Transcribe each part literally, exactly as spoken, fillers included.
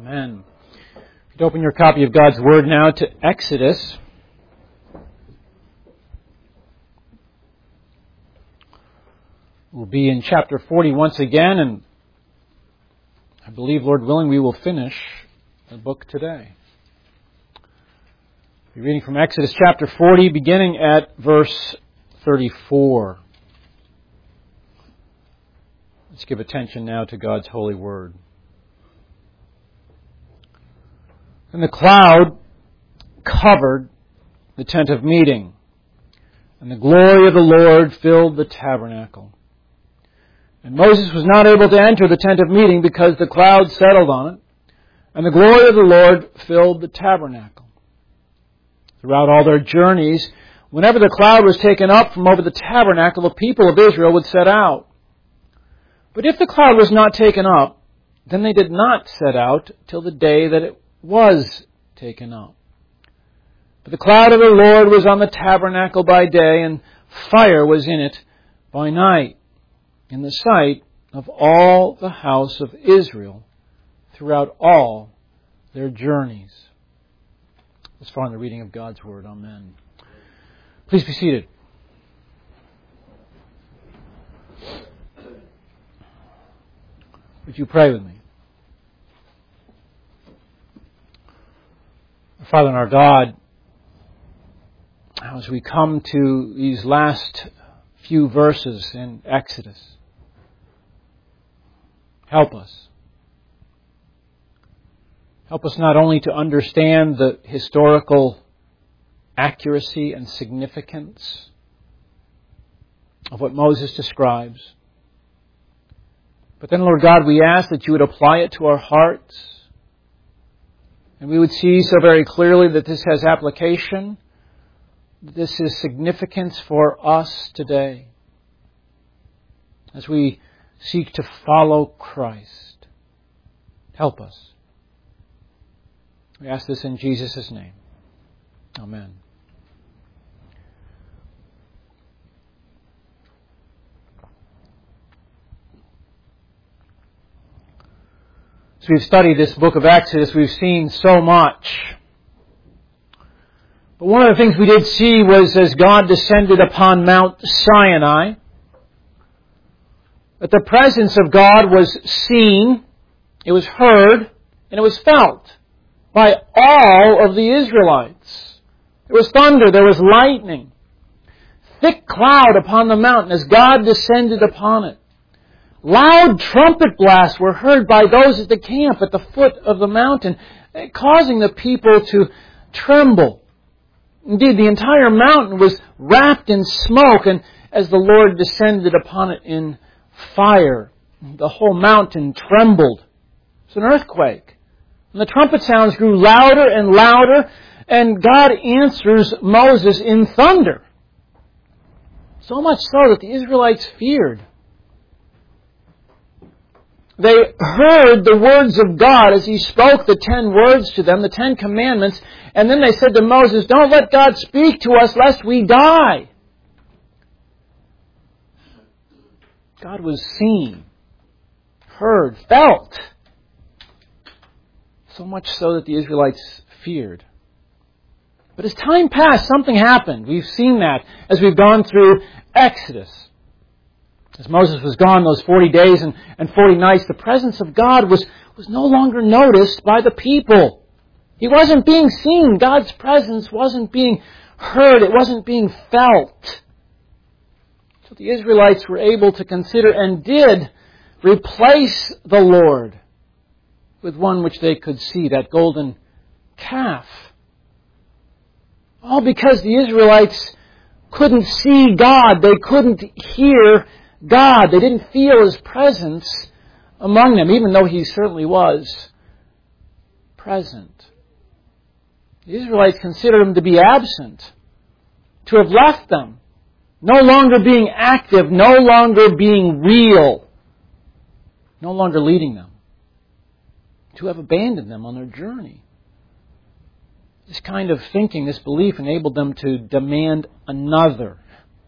Amen. If you'd open your copy of God's Word now to Exodus. We'll be in chapter forty once again, and I believe, Lord willing, we will finish the book today. We're reading from Exodus chapter forty, beginning at verse thirty-four. Let's give attention now to God's holy word. And the cloud covered the tent of meeting, and the glory of the Lord filled the tabernacle. And Moses was not able to enter the tent of meeting because the cloud settled on it, and the glory of the Lord filled the tabernacle. Throughout all their journeys, whenever the cloud was taken up from over the tabernacle, the people of Israel would set out. But if the cloud was not taken up, then they did not set out till the day that it was taken up. But the cloud of the Lord was on the tabernacle by day, and fire was in it by night, in the sight of all the house of Israel throughout all their journeys. As far in the reading of God's Word. Amen. Please be seated. Would you pray with me? Our Father and our God, as we come to these last few verses in Exodus, help us. Help us not only to understand the historical accuracy and significance of what Moses describes, but then, Lord God, we ask that you would apply it to our hearts, and we would see so very clearly that this has application, that this is significance for us today as we seek to follow Christ. Help us. We ask this in Jesus' name. Amen. As we've studied this book of Exodus, we've seen so much. But one of the things we did see was as God descended upon Mount Sinai, that the presence of God was seen, it was heard, and it was felt by all of the Israelites. There was thunder, there was lightning, thick cloud upon the mountain as God descended upon it. Loud trumpet blasts were heard by those at the camp at the foot of the mountain, causing the people to tremble. Indeed, the entire mountain was wrapped in smoke, and as the Lord descended upon it in fire, the whole mountain trembled. It was an earthquake. And the trumpet sounds grew louder and louder, and God answers Moses in thunder. So much so that the Israelites feared. They heard the words of God as He spoke the ten words to them, the Ten Commandments, and then they said to Moses, "Don't let God speak to us lest we die." God was seen, heard, felt. So much so that the Israelites feared. But as time passed, something happened. We've seen that as we've gone through Exodus. As Moses was gone those forty days and, and forty nights, the presence of God was, was no longer noticed by the people. He wasn't being seen. God's presence wasn't being heard. It wasn't being felt. So the Israelites were able to consider and did replace the Lord with one which they could see, that golden calf. All because the Israelites couldn't see God. They couldn't hear God. They didn't feel His presence among them, even though He certainly was present. The Israelites considered Him to be absent, to have left them, no longer being active, no longer being real, no longer leading them, to have abandoned them on their journey. This kind of thinking, this belief enabled them to demand another.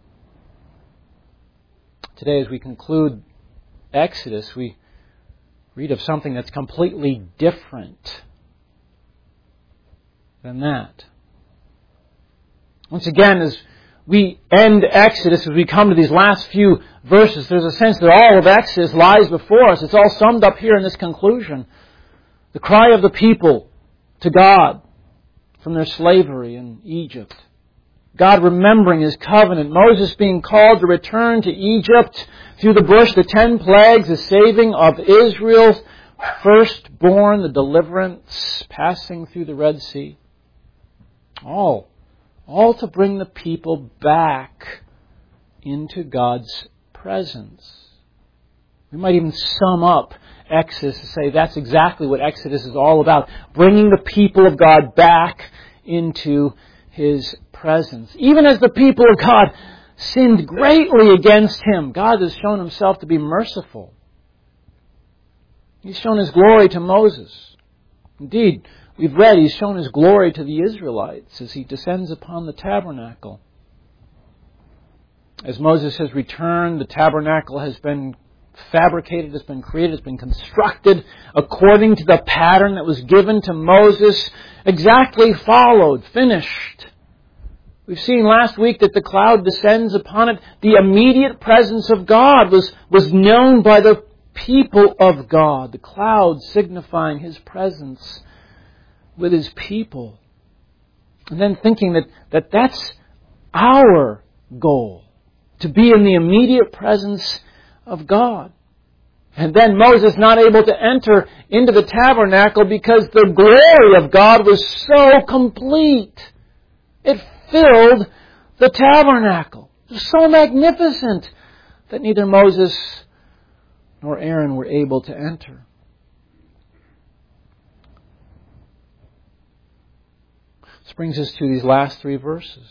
Today, as we conclude Exodus, we read of something that's completely different than that. Once again, as we end Exodus, as we come to these last few verses, there's a sense that all of Exodus lies before us. It's all summed up here in this conclusion. The cry of the people to God from their slavery in Egypt. God remembering His covenant. Moses being called to return to Egypt through the bush, the ten plagues, the saving of Israel's firstborn, the deliverance, passing through the Red Sea. All, all to bring the people back into God's presence. We might even sum up Exodus to say that's exactly what Exodus is all about. Bringing the people of God back into His presence. Even as the people of God sinned greatly against Him, God has shown Himself to be merciful. He's shown His glory to Moses. Indeed, we've read He's shown His glory to the Israelites as He descends upon the tabernacle. As Moses has returned, the tabernacle has been fabricated, has been created, has been constructed according to the pattern that was given to Moses, exactly followed, finished. We've seen last week that the cloud descends upon it. The immediate presence of God was, was known by the people of God. The cloud signifying His presence with His people. And then thinking that, that that's our goal, to be in the immediate presence of God. And then Moses not able to enter into the tabernacle because the glory of God was so complete. It filled the tabernacle. It was so magnificent that neither Moses nor Aaron were able to enter. This brings us to these last three verses.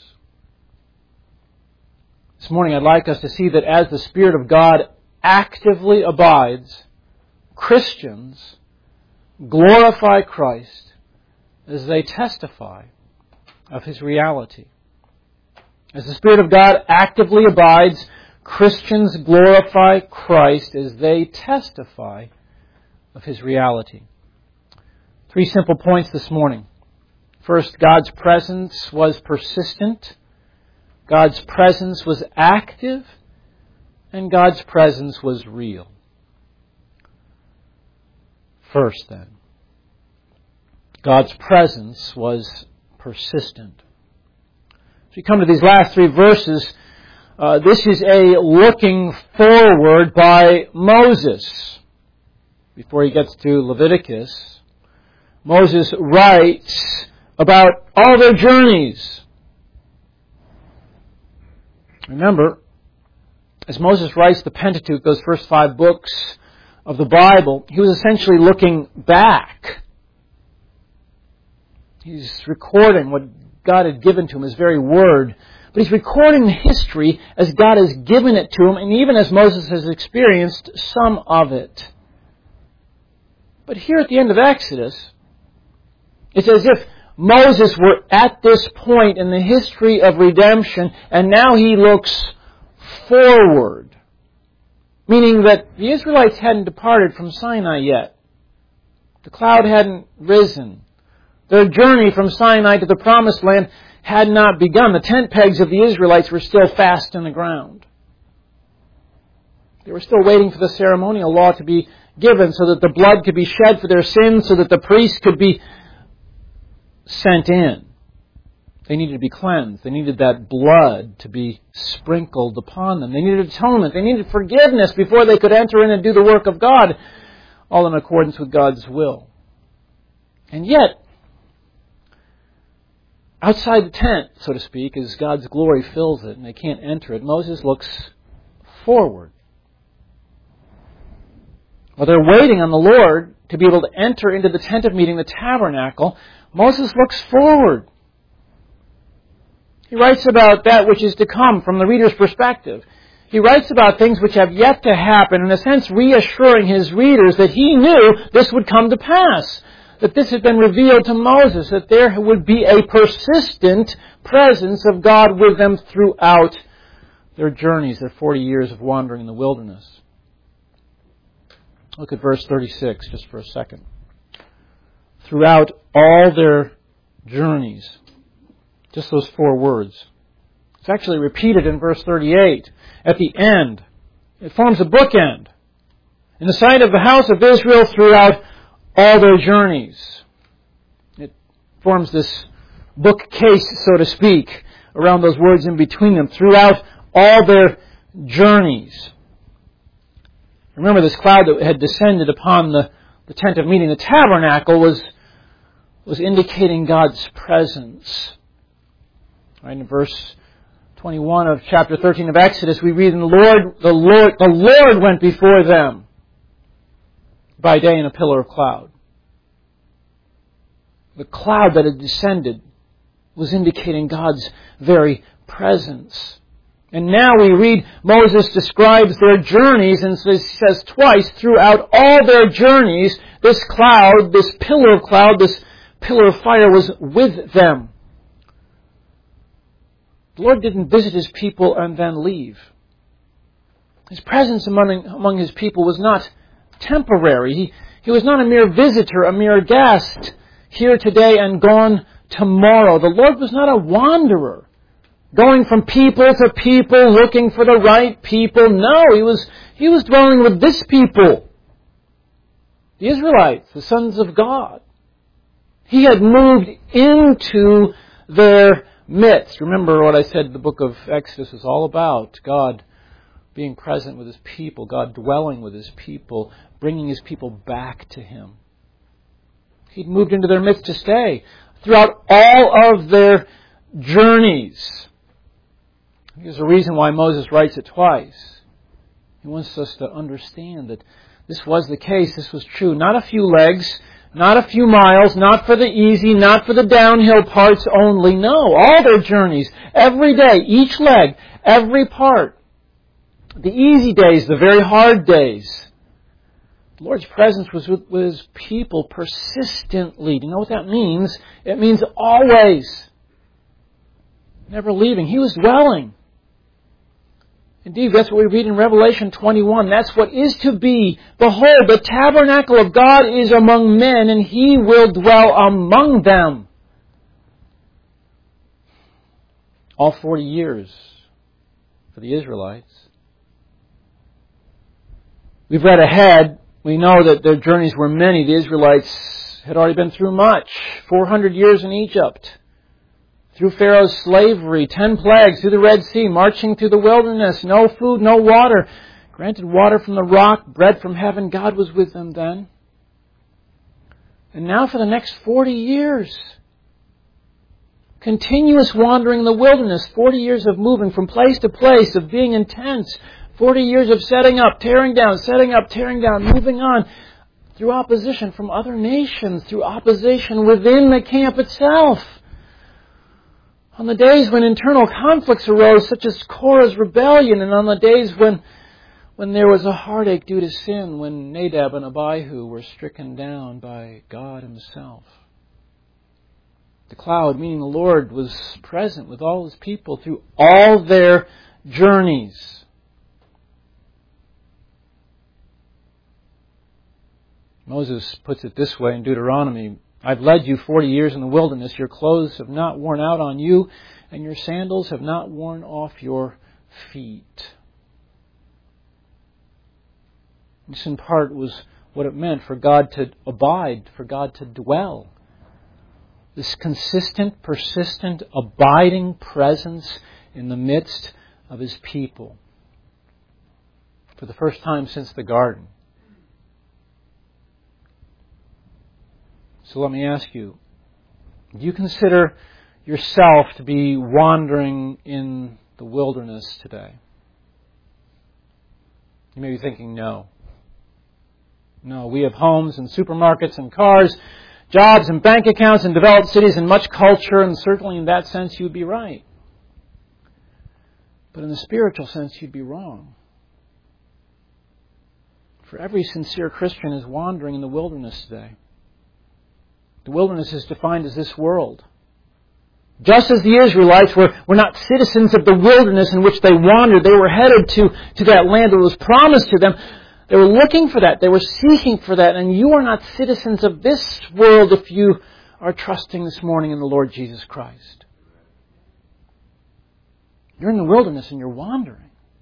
This morning I'd like us to see that as the Spirit of God actively abides, Christians glorify Christ as they testify of His reality. As the Spirit of God actively abides, Christians glorify Christ as they testify of His reality. Three simple points this morning. First, God's presence was persistent. God's presence was active. And God's presence was real. First then, God's presence was persistent. As we come to these last three verses, uh, this is a looking forward by Moses. Before he gets to Leviticus, Moses writes about all their journeys. Remember, as Moses writes the Pentateuch, those first five books of the Bible, he was essentially looking back. He's recording what God had given to him, His very word. But he's recording the history as God has given it to him, and even as Moses has experienced some of it. But here at the end of Exodus, it's as if Moses were at this point in the history of redemption, and now he looks forward. Meaning that the Israelites hadn't departed from Sinai yet. The cloud hadn't risen. Their journey from Sinai to the Promised Land had not begun. The tent pegs of the Israelites were still fast in the ground. They were still waiting for the ceremonial law to be given so that the blood could be shed for their sins, so that the priest could be sent in. They needed to be cleansed. They needed that blood to be sprinkled upon them. They needed atonement. They needed forgiveness before they could enter in and do the work of God, all in accordance with God's will. And yet, outside the tent, so to speak, as God's glory fills it and they can't enter it, Moses looks forward. While they're waiting on the Lord to be able to enter into the tent of meeting, the tabernacle, Moses looks forward. He writes about that which is to come from the reader's perspective. He writes about things which have yet to happen, in a sense reassuring his readers that he knew this would come to pass. That this had been revealed to Moses, that there would be a persistent presence of God with them throughout their journeys, their forty years of wandering in the wilderness. Look at verse thirty-six just for a second. Throughout all their journeys. Just those four words. It's actually repeated in verse thirty-eight. At the end. It forms a bookend. In the sight of the house of Israel throughout all their journeys. It forms this bookcase, so to speak, around those words in between them. Throughout all their journeys. Remember this cloud that had descended upon the, the tent of meeting. The tabernacle was, was indicating God's presence. Right, in verse twenty-one of chapter thirteen of Exodus, we read, "And the Lord, the Lord, the Lord went before them by day in a pillar of cloud." The cloud that had descended was indicating God's very presence. And now we read Moses describes their journeys and says twice throughout all their journeys, this cloud, this pillar of cloud, this pillar of fire was with them. The Lord didn't visit His people and then leave. His presence among, among His people was not temporary. He, he was not a mere visitor, a mere guest, here today and gone tomorrow. The Lord was not a wanderer, going from people to people, looking for the right people. No, He was, He was dwelling with this people, the Israelites, the sons of God. He had moved into their midst. Remember what I said the book of Exodus is all about. God being present with His people, God dwelling with His people, bringing His people back to Him. He'd moved into their midst to stay throughout all of their journeys. There's a reason why Moses writes it twice. He wants us to understand that this was the case. This was true. Not a few legs, not a few miles, not for the easy, not for the downhill parts only. No, all their journeys, every day, each leg, every part. The easy days, the very hard days. The Lord's presence was with, with His people persistently. Do you know what that means? It means always. Never leaving. He was dwelling. Indeed, that's what we read in Revelation twenty-one. That's what is to be. Behold, the tabernacle of God is among men, and He will dwell among them. All forty years for the Israelites. We've read ahead. We know that their journeys were many. The Israelites had already been through much. four hundred years in Egypt. Through Pharaoh's slavery, ten plagues, through the Red Sea, marching through the wilderness, no food, no water. Granted water from the rock, bread from heaven. God was with them then. And now for the next forty years, continuous wandering in the wilderness, forty years of moving from place to place, of being intense, forty years of setting up, tearing down, setting up, tearing down, moving on, through opposition from other nations, through opposition within the camp itself. On the days when internal conflicts arose, such as Korah's rebellion, and on the days when, when there was a heartache due to sin, when Nadab and Abihu were stricken down by God Himself. The cloud, meaning the Lord, was present with all His people through all their journeys. Moses puts it this way in Deuteronomy, I've led you forty years in the wilderness. Your clothes have not worn out on you, and your sandals have not worn off your feet. This in part was what it meant for God to abide, for God to dwell. This consistent, persistent, abiding presence in the midst of His people. For the first time since the garden. So let me ask you, do you consider yourself to be wandering in the wilderness today? You may be thinking, no. No, we have homes and supermarkets and cars, jobs and bank accounts and developed cities and much culture, and certainly in that sense you'd be right. But in the spiritual sense you'd be wrong. For every sincere Christian is wandering in the wilderness today. The wilderness is defined as this world. Just as the Israelites were, were not citizens of the wilderness in which they wandered, they were headed to, to that land that was promised to them. They were looking for that. They were seeking for that. And you are not citizens of this world if you are trusting this morning in the Lord Jesus Christ. You're in the wilderness and you're wandering.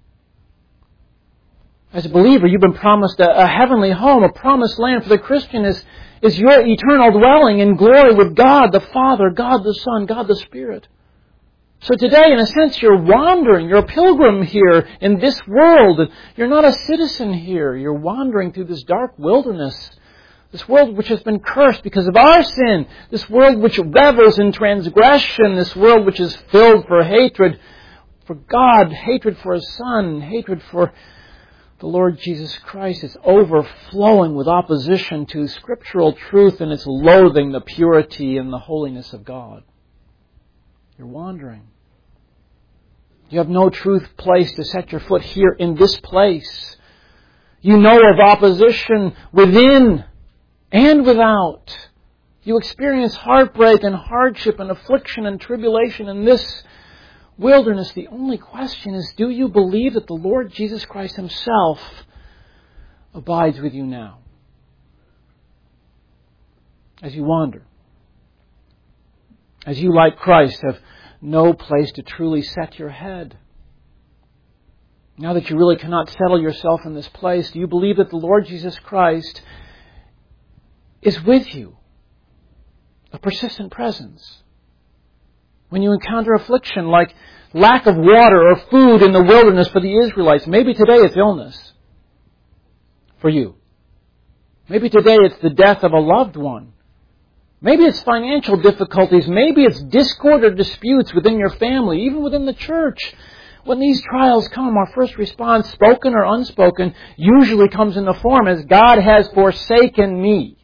As a believer, you've been promised a, a heavenly home, a promised land. For the Christian is, is your eternal dwelling in glory with God the Father, God the Son, God the Spirit. So today, in a sense, you're wandering. You're a pilgrim here in this world. You're not a citizen here. You're wandering through this dark wilderness. This world which has been cursed because of our sin. This world which revels in transgression. This world which is filled for hatred for God, hatred for His Son, hatred for the Lord Jesus Christ. Is overflowing with opposition to scriptural truth, and it's loathing the purity and the holiness of God. You're wandering. You have no truth place to set your foot here in this place. You know of opposition within and without. You experience heartbreak and hardship and affliction and tribulation in this wilderness. The only question is, do you believe that the Lord Jesus Christ Himself abides with you now as you wander? As you, like Christ, have no place to truly set your head. Now that you really cannot settle yourself in this place, do you believe that the Lord Jesus Christ is with you? A persistent presence. When you encounter affliction like lack of water or food in the wilderness for the Israelites, maybe today it's illness for you. Maybe today it's the death of a loved one. Maybe it's financial difficulties. Maybe it's discord or disputes within your family, even within the church. When these trials come, our first response, spoken or unspoken, usually comes in the form as, God has forsaken me.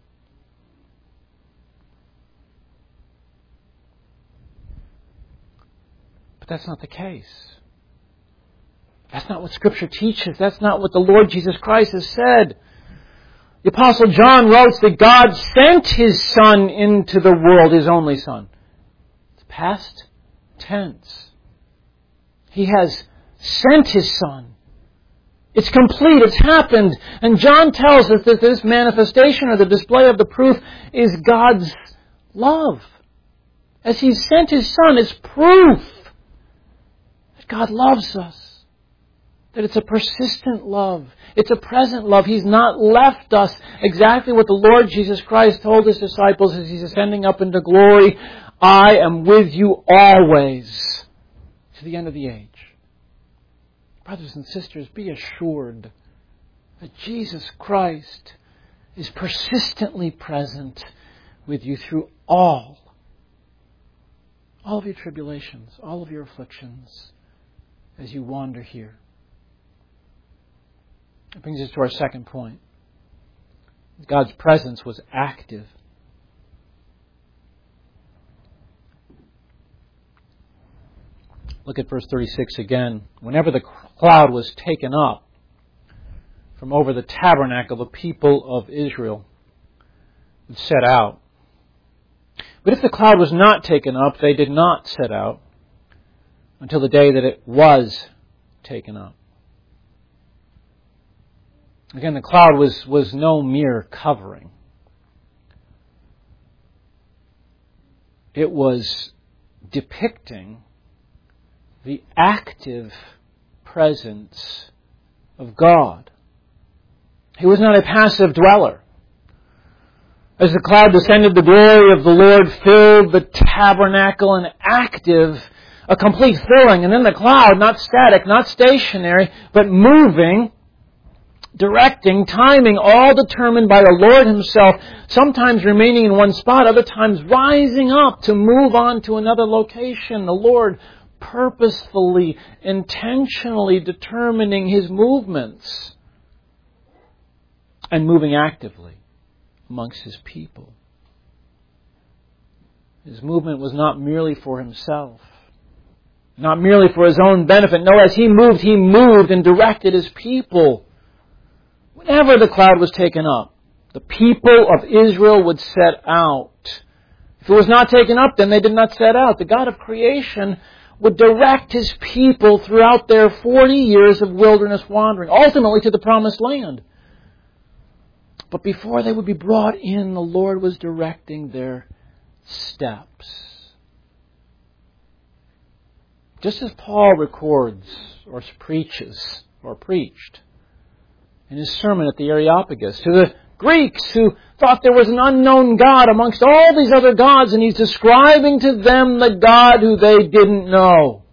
But that's not the case. That's not what Scripture teaches. That's not what the Lord Jesus Christ has said. The Apostle John wrote that God sent His Son into the world, His only Son. It's past tense. He has sent His Son. It's complete. It's happened. And John tells us that this manifestation or the display of the proof is God's love. As He sent His Son, it's proof that God loves us. That it's a persistent love. It's a present love. He's not left us. Exactly what the Lord Jesus Christ told His disciples as He's ascending up into glory. I am with you always to the end of the age. Brothers and sisters, be assured that Jesus Christ is persistently present with you through all. All of your tribulations, all of your afflictions as you wander here. That brings us to our second point. God's presence was active. Look at verse thirty-six again. Whenever the cloud was taken up from over the tabernacle, the people of Israel would set out. But if the cloud was not taken up, they did not set out until the day that it was taken up. Again, the cloud was, was no mere covering. It was depicting the active presence of God. He was not a passive dweller. As the cloud descended, the glory of the Lord filled the tabernacle, an active, a complete filling. And then the cloud, not static, not stationary, but moving, directing, timing, all determined by the Lord Himself, sometimes remaining in one spot, other times rising up to move on to another location. The Lord purposefully, intentionally determining His movements and moving actively amongst His people. His movement was not merely for Himself, not merely for His own benefit. No, as He moved, He moved and directed His people. Whenever the cloud was taken up, the people of Israel would set out. If it was not taken up, then they did not set out. The God of creation would direct His people throughout their forty years of wilderness wandering, ultimately to the promised land. But before they would be brought in, the Lord was directing their steps. Just as Paul records or preaches or preached in his sermon at the Areopagus to the Greeks who thought there was an unknown God amongst all these other gods, and he's describing to them the God who they didn't know.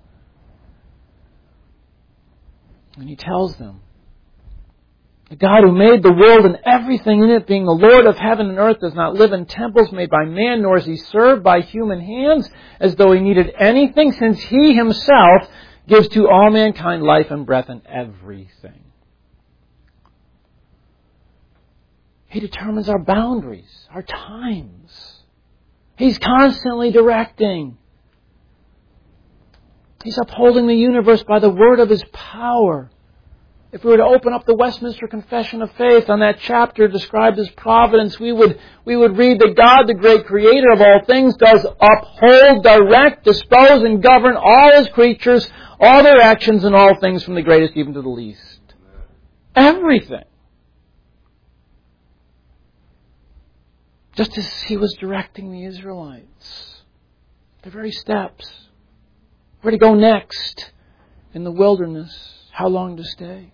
And he tells them, the God who made the world and everything in it, being the Lord of heaven and earth, does not live in temples made by man, nor is He served by human hands as though He needed anything, since He Himself gives to all mankind life and breath and everything. He determines our boundaries, our times. He's constantly directing. He's upholding the universe by the word of His power. If we were to open up the Westminster Confession of Faith on that chapter described as providence, we would, we would read that God, the great creator of all things, does uphold, direct, dispose, and govern all His creatures, all their actions and all things, from the greatest even to the least. Everything. Just as He was directing the Israelites. Their very steps. Where to go next in the wilderness. How long to stay.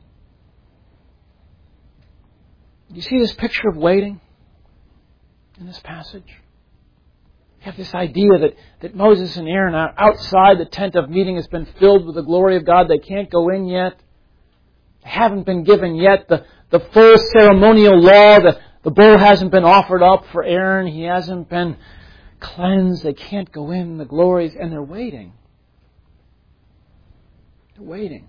You see this picture of waiting in this passage? You have this idea that, that Moses and Aaron are outside the tent of meeting, has been filled with the glory of God. They can't go in yet. They haven't been given yet the, the full ceremonial law. The, the bull hasn't been offered up for Aaron. He hasn't been cleansed. They can't go in the glories. And they're waiting. They're waiting.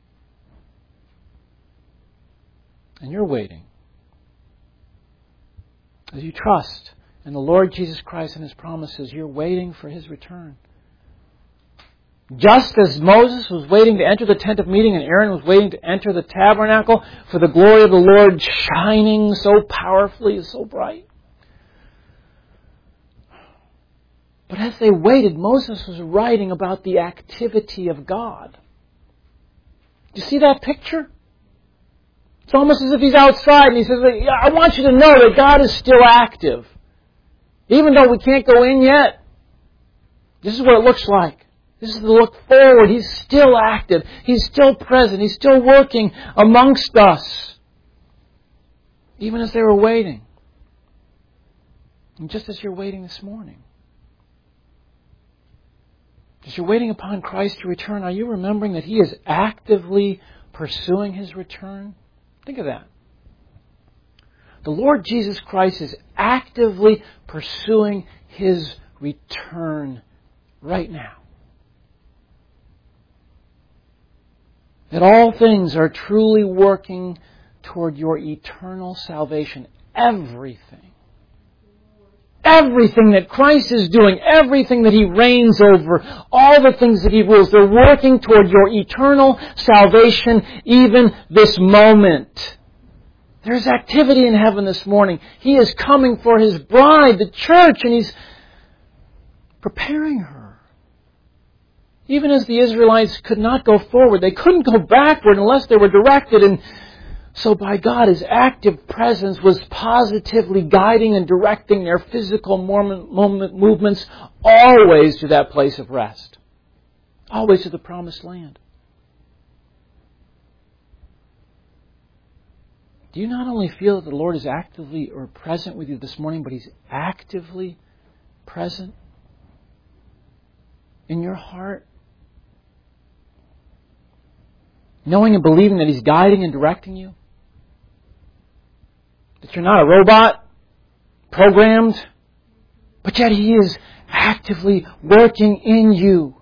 And you're waiting. As you trust in the Lord Jesus Christ and His promises, you're waiting for His return. Just as Moses was waiting to enter the tent of meeting and Aaron was waiting to enter the tabernacle for the glory of the Lord shining so powerfully, so bright. But as they waited, Moses was writing about the activity of God. Do you see that picture? It's almost as if he's outside and he says, I want you to know that God is still active. Even though we can't go in yet, this is what it looks like. This is the look forward. He's still active. He's still present. He's still working amongst us. Even as they were waiting. And just as you're waiting this morning. As you're waiting upon Christ to return, are you remembering that He is actively pursuing His return? Think of that. The Lord Jesus Christ is actively pursuing His return right now. That all things are truly working toward your eternal salvation. Everything. Everything that Christ is doing, everything that He reigns over, all the things that He rules, they're working toward your eternal salvation even this moment. There's activity in heaven this morning. He is coming for His bride, the church, and He's preparing her. Even as the Israelites could not go forward, they couldn't go backward unless they were directed, and so by God, His active presence was positively guiding and directing their physical moment, moment, movements always to that place of rest. Always to the promised land. Do you not only feel that the Lord is actively or present with you this morning, but He's actively present in your heart? Knowing and believing that He's guiding and directing you? That you're not a robot, programmed, but yet He is actively working in you.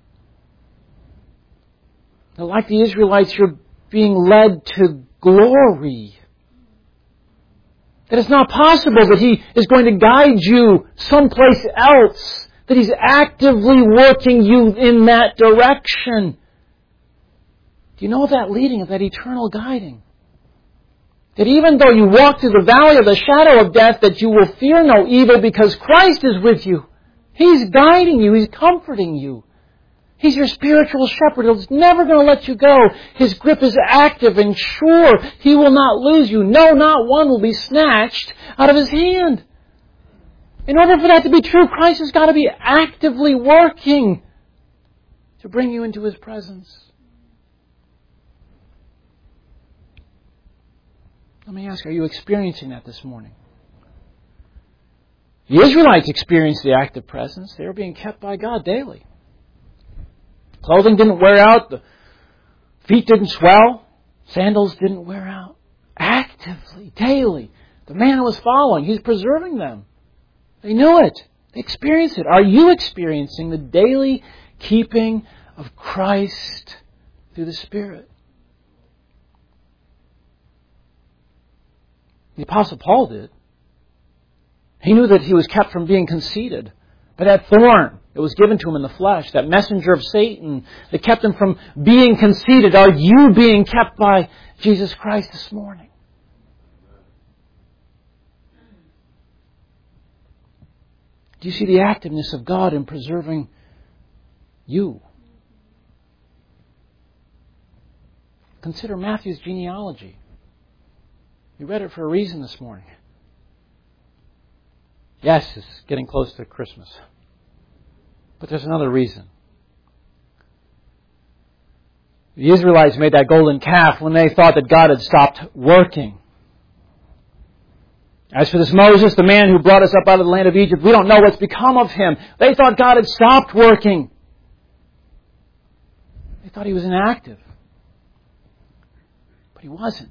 Now, like the Israelites, you're being led to glory. That it's not possible that He is going to guide you someplace else. That He's actively working you in that direction. Do you know of that leading, of that eternal guiding? That even though you walk through the valley of the shadow of death, that you will fear no evil because Christ is with you. He's guiding you. He's comforting you. He's your spiritual shepherd. He's never going to let you go. His grip is active and sure. He will not lose you. No, not one will be snatched out of His hand. In order for that to be true, Christ has got to be actively working to bring you into His presence. Let me ask, are you experiencing that this morning? The Israelites experienced the active presence. They were being kept by God daily. Clothing didn't wear out. The feet didn't swell. Sandals didn't wear out. Actively, daily, the man was following. He's preserving them. They knew it. They experienced it. Are you experiencing the daily keeping of Christ through the Spirit? The Apostle Paul did. He knew that he was kept from being conceited by that thorn that was given to him in the flesh, that messenger of Satan that kept him from being conceited. Are you being kept by Jesus Christ this morning? Do you see the activeness of God in preserving you? Consider Matthew's genealogy. You read it for a reason this morning. Yes, it's getting close to Christmas. But there's another reason. The Israelites made that golden calf when they thought that God had stopped working. As for this Moses, the man who brought us up out of the land of Egypt, we don't know what's become of him. They thought God had stopped working. They thought He was inactive. But He wasn't.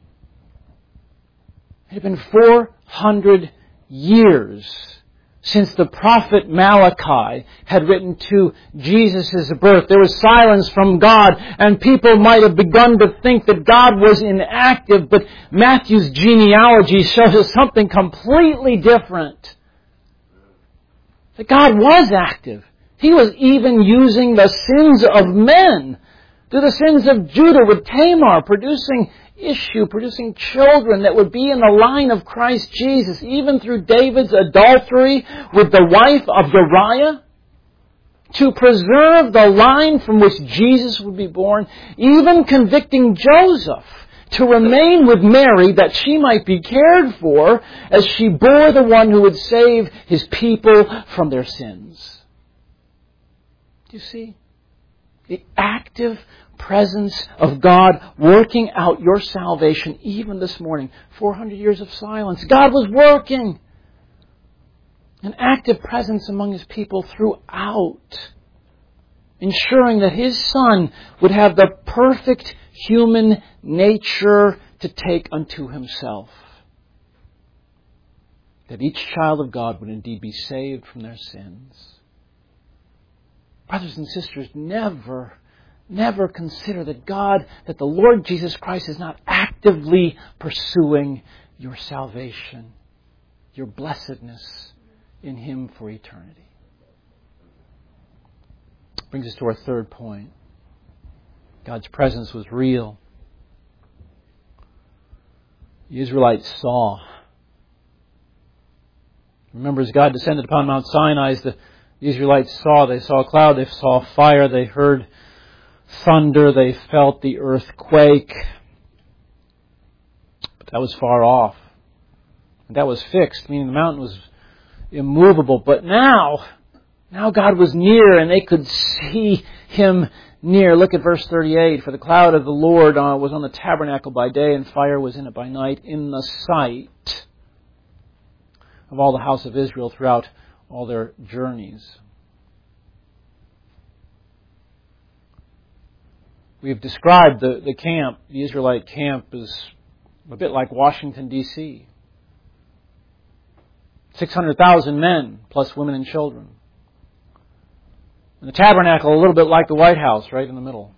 It had been four hundred years since the prophet Malachi had written to Jesus' birth. There was silence from God, and people might have begun to think that God was inactive, but Matthew's genealogy shows us something completely different. That God was active. He was even using the sins of men, through the sins of Judah with Tamar, producing issue, producing children that would be in the line of Christ Jesus, even through David's adultery with the wife of Uriah, to preserve the line from which Jesus would be born, even convicting Joseph to remain with Mary that she might be cared for as she bore the one who would save His people from their sins. Do you see? The active presence of God working out your salvation even this morning. four hundred years of silence. God was working. An active presence among His people throughout, ensuring that His Son would have the perfect human nature to take unto Himself. That each child of God would indeed be saved from their sins. Brothers and sisters, never Never consider that God, that the Lord Jesus Christ is not actively pursuing your salvation, your blessedness in Him for eternity. Brings us to our third point. God's presence was real. The Israelites saw. Remember, as God descended upon Mount Sinai, the Israelites saw. They saw a cloud, they saw fire, they heard thunder, they felt the earth quake. But that was far off. That was fixed, meaning the mountain was immovable. But now, now God was near and they could see Him near. Look at verse thirty-eight. For the cloud of the Lord uh, was on the tabernacle by day, and fire was in it by night, in the sight of all the house of Israel throughout all their journeys. We've described the, the camp, the Israelite camp, as a bit like Washington, D C six hundred thousand men, plus women and children. And the tabernacle, a little bit like the White House, right in the middle.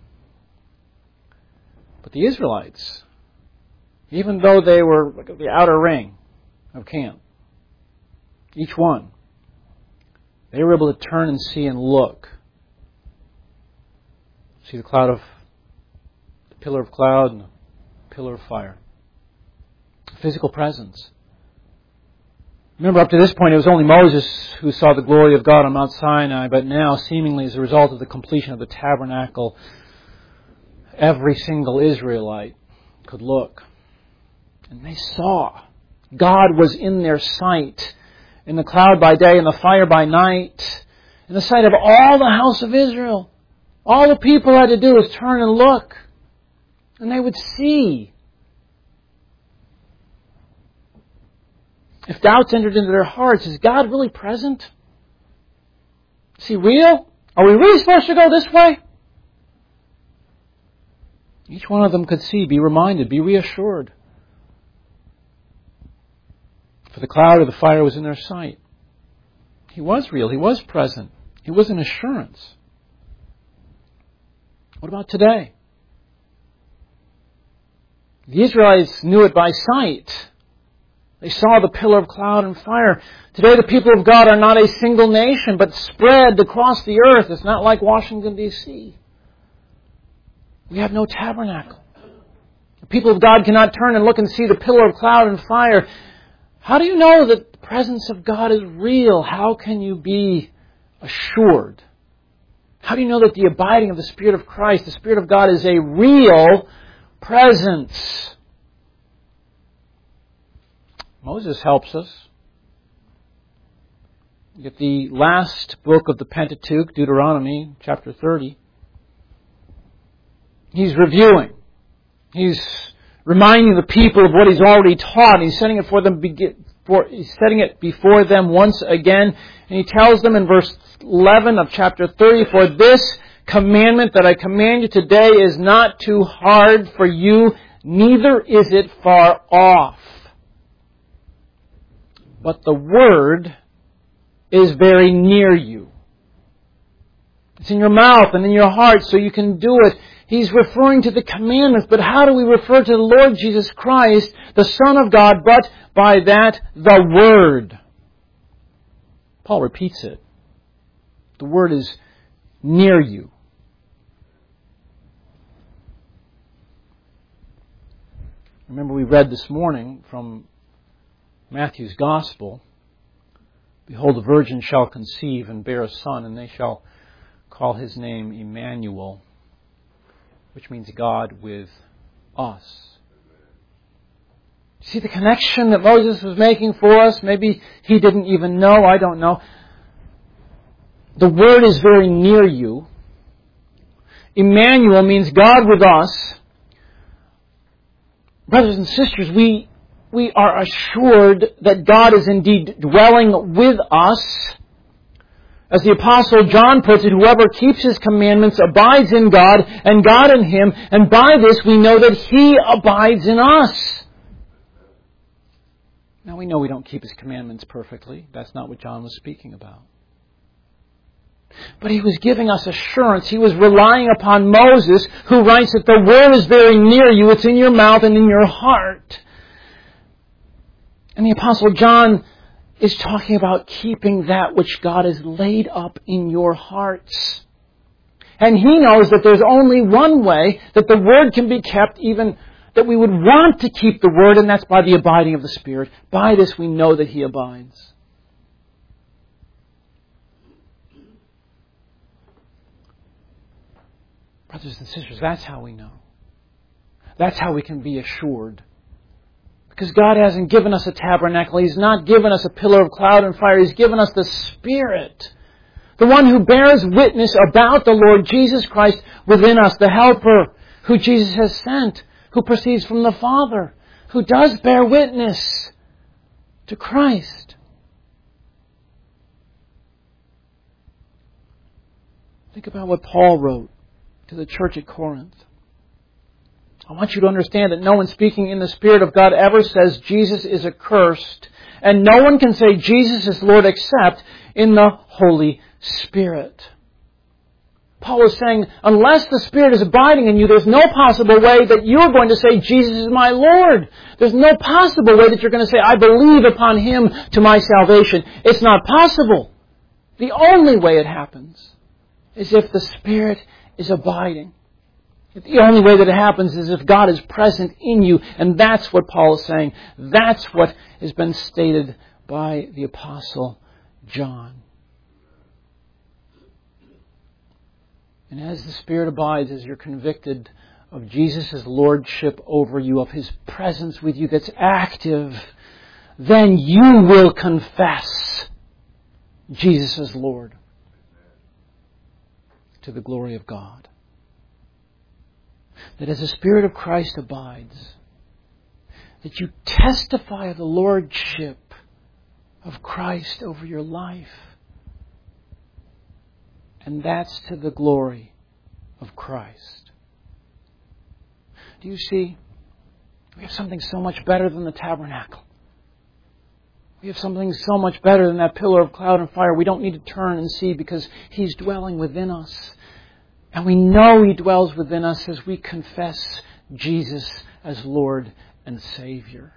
But the Israelites, even though they were like the outer ring of camp, each one, they were able to turn and see and look. See the cloud of pillar of cloud and a pillar of fire. Physical presence. Remember, up to this point, it was only Moses who saw the glory of God on Mount Sinai, but now, seemingly as a result of the completion of the tabernacle, every single Israelite could look. And they saw. God was in their sight, in the cloud by day and the fire by night, in the sight of all the house of Israel. All the people had to do was turn and look, and they would see. If doubts entered into their hearts, is God really present? Is He real? Are we really supposed to go this way? Each one of them could see, be reminded, be reassured. For the cloud or the fire was in their sight. He was real. He was present. He was an assurance. What about today? The Israelites knew it by sight. They saw the pillar of cloud and fire. Today the people of God are not a single nation, but spread across the earth. It's not like Washington, D C We have no tabernacle. The people of God cannot turn and look and see the pillar of cloud and fire. How do you know that the presence of God is real? How can you be assured? How do you know that the abiding of the Spirit of Christ, the Spirit of God, is a real presence? Moses helps us. You get the last book of the Pentateuch, Deuteronomy, chapter thirty. He's reviewing. He's reminding the people of what he's already taught. He's setting it for them. For, he's setting it before them once again, and he tells them in verse eleven of chapter thirty, "For this commandment that I command you today is not too hard for you, neither is it far off. But the word is very near you. It's in your mouth and in your heart, so you can do it." He's referring to the commandments, but how do we refer to the Lord Jesus Christ, the Son of God, but by that, the Word? Paul repeats it. The Word is near you. Remember, we read this morning from Matthew's Gospel, "Behold, the virgin shall conceive and bear a son, and they shall call his name Emmanuel," which means God with us. See the connection that Moses was making for us? Maybe he didn't even know. I don't know. The Word is very near you. Emmanuel means God with us. Brothers and sisters, we we are assured that God is indeed dwelling with us. As the Apostle John puts it, whoever keeps His commandments abides in God, and God in him, and by this we know that He abides in us. Now we know we don't keep His commandments perfectly. That's not what John was speaking about. But he was giving us assurance. He was relying upon Moses, who writes that the Word is very near you. It's in your mouth and in your heart. And the Apostle John is talking about keeping that which God has laid up in your hearts. And he knows that there's only one way that the Word can be kept, even that we would want to keep the Word, and that's by the abiding of the Spirit. By this we know that He abides. Brothers and sisters, that's how we know. That's how we can be assured. Because God hasn't given us a tabernacle. He's not given us a pillar of cloud and fire. He's given us the Spirit. The one who bears witness about the Lord Jesus Christ within us. The Helper who Jesus has sent. Who proceeds from the Father. Who does bear witness to Christ. Think about what Paul wrote to the church at Corinth. I want you to understand that no one speaking in the Spirit of God ever says Jesus is accursed. And no one can say Jesus is Lord except in the Holy Spirit. Paul is saying, unless the Spirit is abiding in you, there's no possible way that you're going to say Jesus is my Lord. There's no possible way that you're going to say I believe upon Him to my salvation. It's not possible. The only way it happens is if the Spirit is abiding. The only way that it happens is if God is present in you. And that's what Paul is saying. That's what has been stated by the Apostle John. And as the Spirit abides, as you're convicted of Jesus' lordship over you, of His presence with you that's active, then you will confess Jesus as Lord to the glory of God. That as the Spirit of Christ abides, that you testify of the lordship of Christ over your life. And that's to the glory of Christ. Do you see? We have something so much better than the tabernacle. We have something so much better than that pillar of cloud and fire. We don't need to turn and see because He's dwelling within us. And we know He dwells within us as we confess Jesus as Lord and Savior.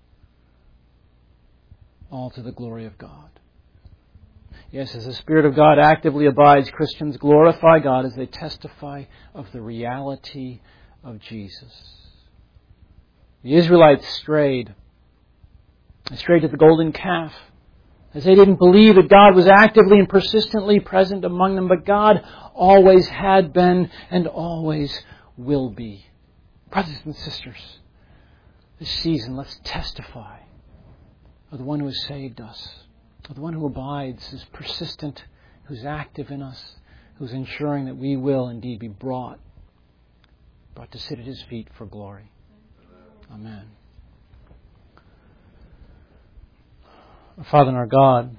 All to the glory of God. Yes, as the Spirit of God actively abides, Christians glorify God as they testify of the reality of Jesus. The Israelites strayed. They strayed to the golden calf, as they didn't believe that God was actively and persistently present among them, but God always had been and always will be. Brothers and sisters, this season let's testify of the one who has saved us, of the one who abides, is persistent, who's active in us, who's ensuring that we will indeed be brought, brought to sit at His feet for glory. Amen. Our Father and our God,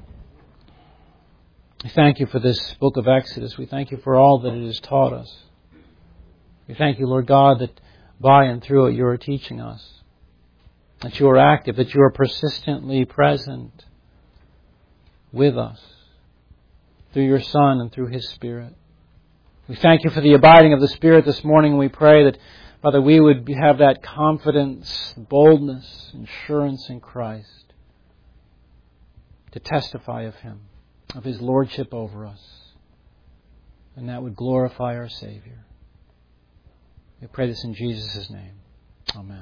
we thank You for this book of Exodus. We thank You for all that it has taught us. We thank You, Lord God, that by and through it You are teaching us, that You are active, that You are persistently present with us through Your Son and through His Spirit. We thank You for the abiding of the Spirit this morning, and we pray that, Father, we would have that confidence, boldness, assurance in Christ to testify of Him, of His lordship over us, and that would glorify our Savior. We pray this in Jesus' name. Amen.